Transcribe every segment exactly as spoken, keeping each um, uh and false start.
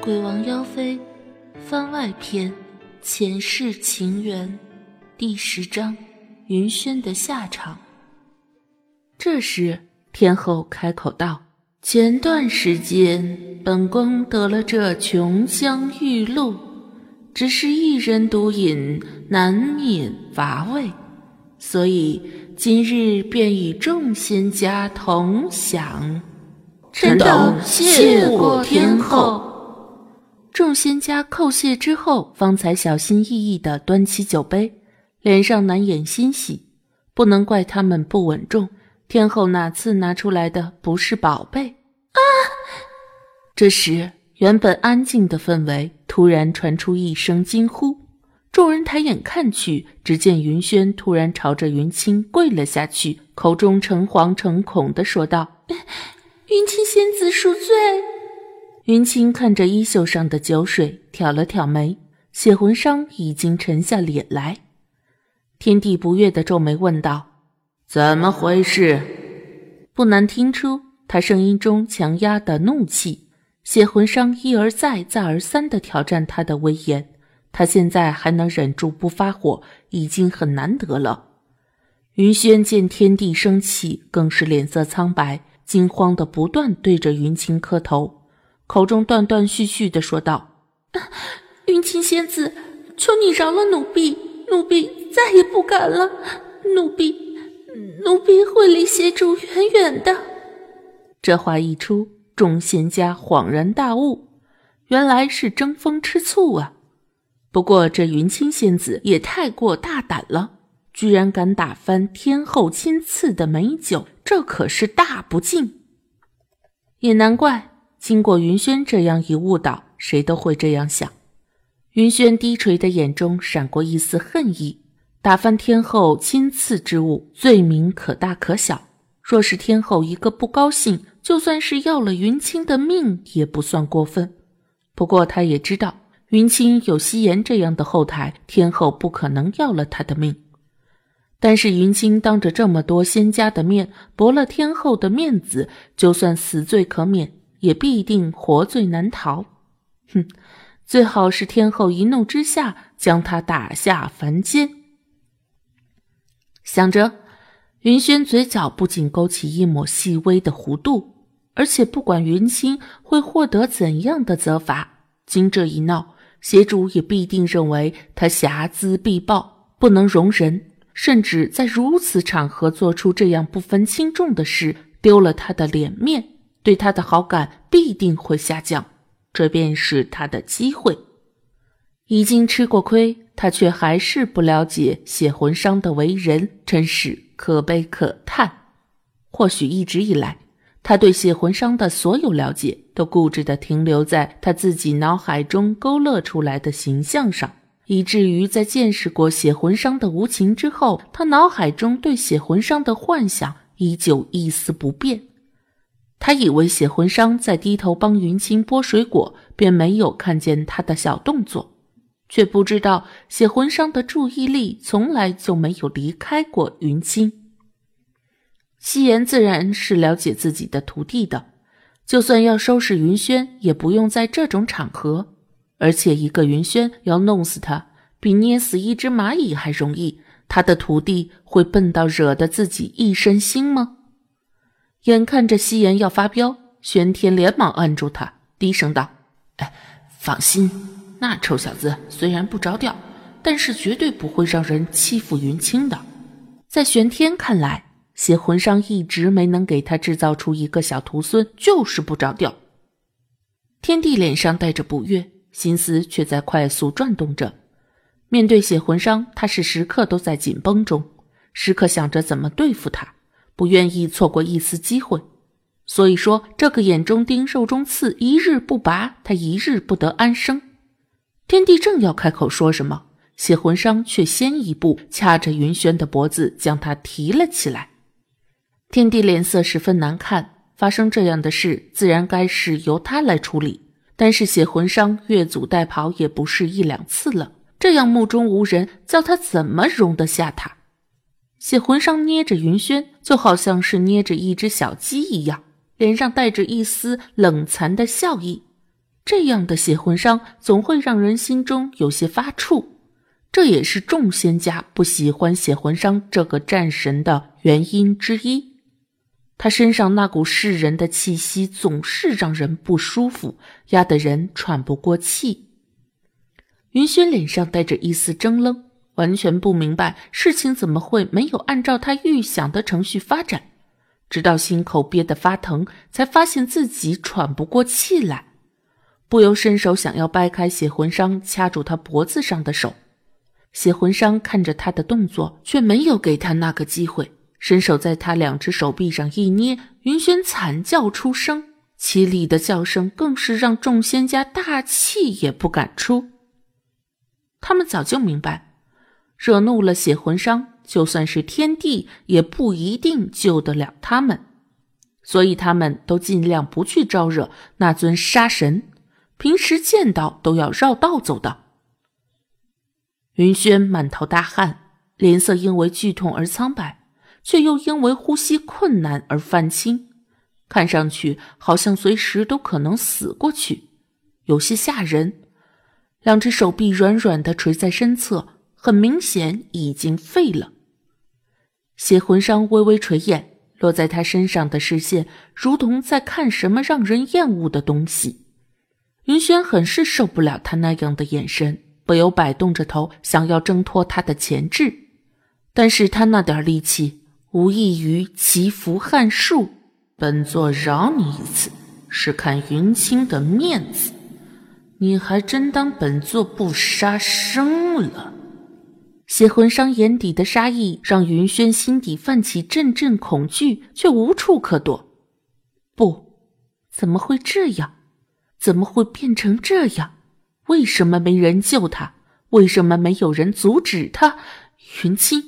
鬼王妖妃番外篇前世情缘第十章云轩的下场。这时天后开口道：前段时间本宫得了这琼香玉露，只是一人独饮难免乏味，所以今日便与众仙家同享。臣等谢过天后。众仙家叩谢之后，方才小心翼翼地端起酒杯，脸上难掩欣喜。不能怪他们不稳重，天后哪次拿出来的不是宝贝啊！这时原本安静的氛围突然传出一声惊呼，众人抬眼看去，只见云轩突然朝着云清跪了下去，口中诚惶诚恐地说道：云清仙子恕罪。云清看着衣袖上的酒水，挑了挑眉，血魂伤已经沉下脸来。天帝不悦地皱眉问道：怎么回事？不难听出他声音中强压的怒气。血魂伤一而再再而三地挑战他的威严，他现在还能忍住不发火，已经很难得了。云轩见天帝生气，更是脸色苍白，惊慌地不断对着云清磕头，口中断断续续地说道：云清仙子，求你饶了奴婢，奴婢再也不敢了，奴婢奴婢会离邪主远远的。这话一出，众仙家恍然大悟，原来是争风吃醋啊。不过这云清仙子也太过大胆了，居然敢打翻天后亲赐的美酒，这可是大不敬。也难怪经过云轩这样一误导，谁都会这样想。云轩低垂的眼中闪过一丝恨意，打翻天后亲赐之物，罪名可大可小，若是天后一个不高兴，就算是要了云清的命也不算过分。不过他也知道云清有夕颜这样的后台，天后不可能要了他的命。但是云清当着这么多仙家的面驳了天后的面子，就算死罪可免，也必定活罪难逃。哼，最好是天后一怒之下将他打下凡间。想着，云轩嘴角不仅勾起一抹细微的弧度，而且不管云清会获得怎样的责罚，经这一闹，邪主也必定认为他睚眦必报，不能容人，甚至在如此场合做出这样不分轻重的事，丢了他的脸面，对他的好感必定会下降，这便是他的机会。已经吃过亏，他却还是不了解血魂伤的为人，真是可悲可叹。或许一直以来，他对血魂伤的所有了解都固执地停留在他自己脑海中勾勒出来的形象上，以至于在见识过血魂伤的无情之后，他脑海中对血魂伤的幻想依旧一丝不变。他以为血魂伤在低头帮云清剥水果，便没有看见他的小动作，却不知道血魂伤的注意力从来就没有离开过云清。夕颜自然是了解自己的徒弟的，就算要收拾云轩，也不用在这种场合，而且一个云轩要弄死他，比捏死一只蚂蚁还容易，他的徒弟会笨到惹得自己一身腥吗？眼看着夕颜要发飙，玄天连忙按住他，低声道：哎，放心，那臭小子虽然不着调，但是绝对不会让人欺负云清的。在玄天看来，血魂伤一直没能给他制造出一个小徒孙，就是不着调。天帝脸上带着不悦，心思却在快速转动着。面对血魂伤，他是时刻都在紧绷中，时刻想着怎么对付他，不愿意错过一丝机会。所以说，这个眼中钉肉中刺，一日不拔，他一日不得安生。天帝正要开口说什么，血魂伤却先一步掐着云轩的脖子，将他提了起来。天帝脸色十分难看，发生这样的事自然该是由他来处理，但是血魂伤越俎代庖也不是一两次了，这样目中无人，叫他怎么容得下他？血魂伤捏着云轩，就好像是捏着一只小鸡一样，脸上带着一丝冷残的笑意。 这样的邪魂伤总会让人心中有些发怵，这也是众仙家不喜欢邪魂伤这个战神的原因之一。他身上那股噬人的气息总是让人不舒服，压得人喘不过气。云轩脸上带着一丝怔愣，完全不明白事情怎么会没有按照他预想的程序发展，直到心口憋得发疼，才发现自己喘不过气来，不由伸手想要掰开邪魂伤掐住他脖子上的手。邪魂伤看着他的动作，却没有给他那个机会，伸手在他两只手臂上一捏，云轩惨叫出声，凄厉的叫声更是让众仙家大气也不敢出。他们早就明白，惹怒了邪魂伤，就算是天帝也不一定救得了他们，所以他们都尽量不去招惹那尊杀神，平时见到都要绕道走的。云轩满头大汗，脸色因为剧痛而苍白，却又因为呼吸困难而泛青，看上去好像随时都可能死过去，有些吓人。两只手臂软软地垂在身侧，很明显已经废了。邪魂伤微微垂眼，落在他身上的视线如同在看什么让人厌恶的东西。云轩很是受不了他那样的眼神，不由摆动着头想要挣脱他的钳制，但是他那点力气无异于祈福撼树，本座饶你一次，是看云清的面子，你还真当本座不杀生了。邪魂伤眼底的杀意让云轩心底泛起阵阵恐惧，却无处可躲。不，怎么会这样？怎么会变成这样？为什么没人救他？为什么没有人阻止他？云清。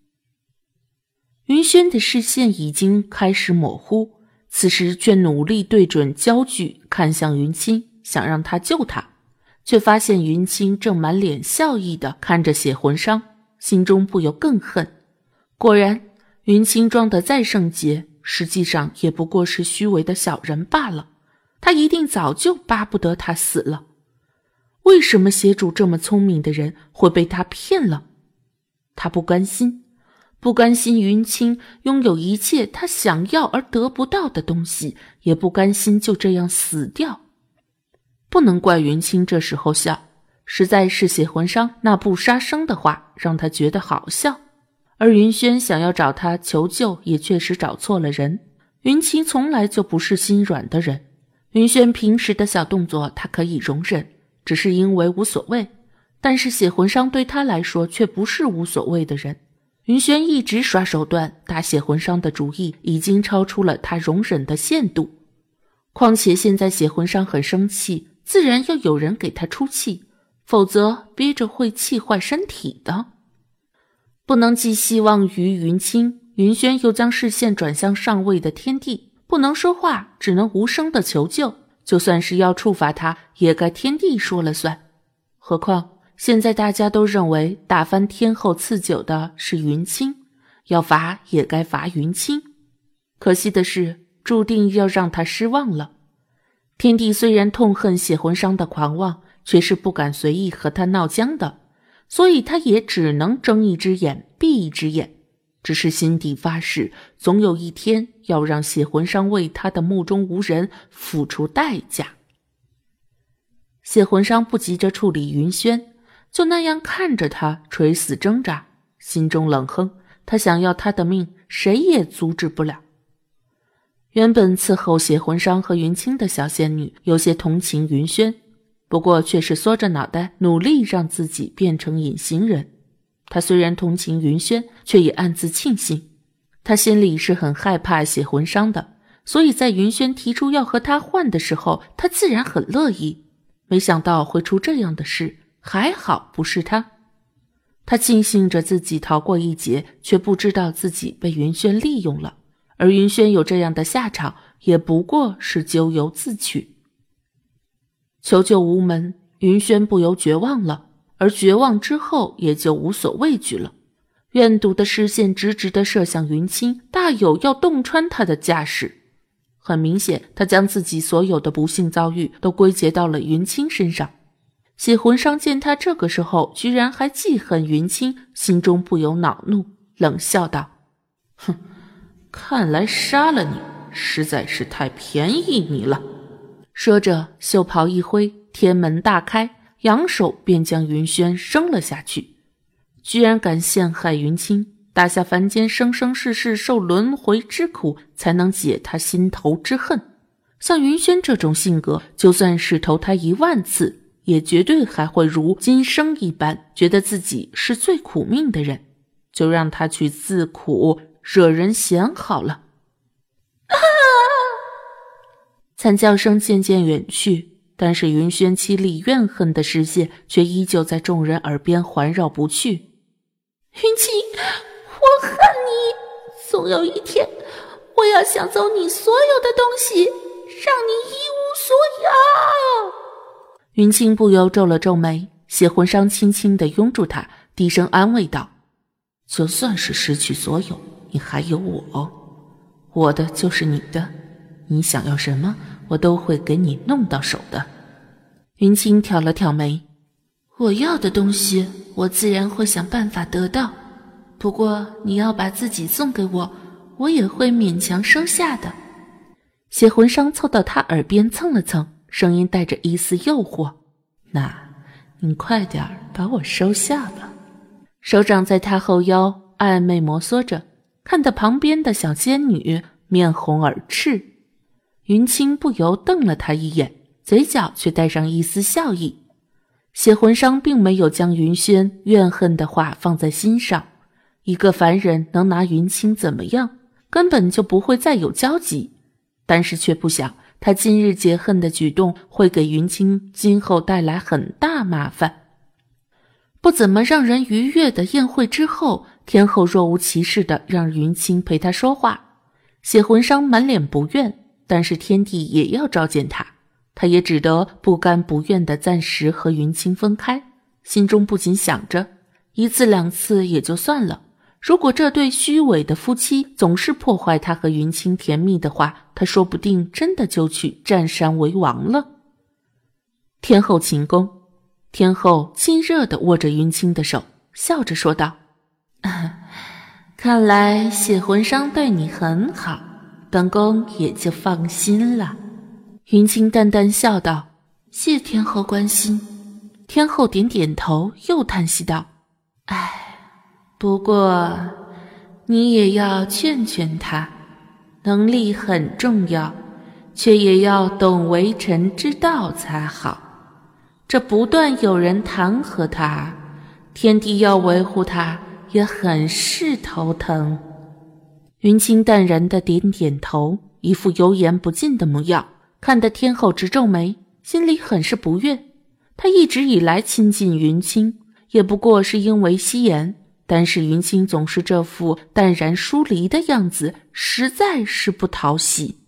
云轩的视线已经开始模糊，此时却努力对准焦距看向云清，想让他救他，却发现云清正满脸笑意地看着血魂伤，心中不由更恨。果然，云清装得再圣洁，实际上也不过是虚伪的小人罢了，他一定早就巴不得他死了。为什么邪主这么聪明的人会被他骗了？他不甘心，不甘心云清拥有一切他想要而得不到的东西，也不甘心就这样死掉。不能怪云清这时候笑，实在是血魂伤那不杀生的话让他觉得好笑。而云轩想要找他求救，也确实找错了人。云清从来就不是心软的人，云轩平时的小动作他可以容忍，只是因为无所谓，但是血魂伤对他来说却不是无所谓的人。云轩一直耍手段打血魂伤的主意，已经超出了他容忍的限度。况且现在血魂伤很生气，自然要有人给他出气，否则憋着会气坏身体的。不能寄希望于云清，云轩又将视线转向上位的天帝，不能说话，只能无声的求救，就算是要处罚他，也该天帝说了算。何况现在大家都认为打翻天后赐酒的是云清，要罚也该罚云清。可惜的是，注定要让他失望了。天帝虽然痛恨血魂伤的狂妄，却是不敢随意和他闹僵的，所以他也只能睁一只眼闭一只眼，只是心底发誓，总有一天要让血魂伤为他的目中无人付出代价。血魂伤不急着处理云轩，就那样看着他垂死挣扎，心中冷哼，他想要他的命，谁也阻止不了。原本伺候血魂伤和云清的小仙女有些同情云轩，不过却是缩着脑袋努力让自己变成隐形人。他虽然同情云轩，却也暗自庆幸，他心里是很害怕血魂伤的，所以在云轩提出要和他换的时候，他自然很乐意。没想到会出这样的事，还好不是他。他庆幸着自己逃过一劫，却不知道自己被云轩利用了，而云轩有这样的下场，也不过是咎由自取。求救无门，云轩不由绝望了，而绝望之后也就无所畏惧了。怨毒的视线直直地射向云清，大有要洞穿他的架势。 很明显，他将自己所有的不幸遭遇都归结到了云清身上。血魂商见他这个时候居然还记恨云清，心中不由恼怒，冷笑道：哼，看来杀了你实在是太便宜你了。说着袖袍一挥，天门大开，扬手便将云轩扔了下去。居然敢陷害云清，大下凡间生生世世受轮回之苦，才能解他心头之恨。像云轩这种性格，就算是投胎一万次，也绝对还会如今生一般，觉得自己是最苦命的人。就让他去自苦，惹人嫌好了。啊！惨叫声渐渐远去，但是云轩凄厉怨恨的视线却依旧在众人耳边环绕不去。云清，我恨你，总有一天我要抢走你所有的东西，让你一无所有。云清不由皱了皱眉，血魂商轻轻地拥住他，低声安慰道：就算是失去所有，你还有我，我的就是你的，你想要什么我都会给你弄到手的。云清挑了挑眉，我要的东西我自然会想办法得到，不过你要把自己送给我，我也会勉强收下的。血魂商凑到他耳边蹭了蹭，声音带着一丝诱惑，那你快点把我收下吧。手掌在他后腰暧昧摩挲着，看得旁边的小仙女面红耳赤。云清不由瞪了他一眼，嘴角却带上一丝笑意。血魂商并没有将云轩怨恨的话放在心上，一个凡人能拿云清怎么样，根本就不会再有交集，但是却不想他今日解恨的举动会给云清今后带来很大麻烦。不怎么让人愉悦的宴会之后，天后若无其事地让云清陪他说话。血魂商满脸不愿，但是天帝也要召见他，他也只得不甘不愿地暂时和云清分开，心中不禁想着，一次两次也就算了，如果这对虚伪的夫妻总是破坏他和云清甜蜜的话，他说不定真的就去占山为王了。天后寝宫，天后亲热地握着云清的手，笑着说道：啊，看来血魂商对你很好，本宫也就放心了。云清淡淡笑道：谢天后关心。天后点点头，又叹息道：唉，不过你也要劝劝他，能力很重要，却也要懂为臣之道才好。这不断有人弹劾他，天帝要维护他也很是头疼。云清淡然地点点头，一副油盐不进的模样，看得天后直皱眉，心里很是不悦。他一直以来亲近云清，也不过是因为惜言，但是云清总是这副淡然疏离的样子，实在是不讨喜。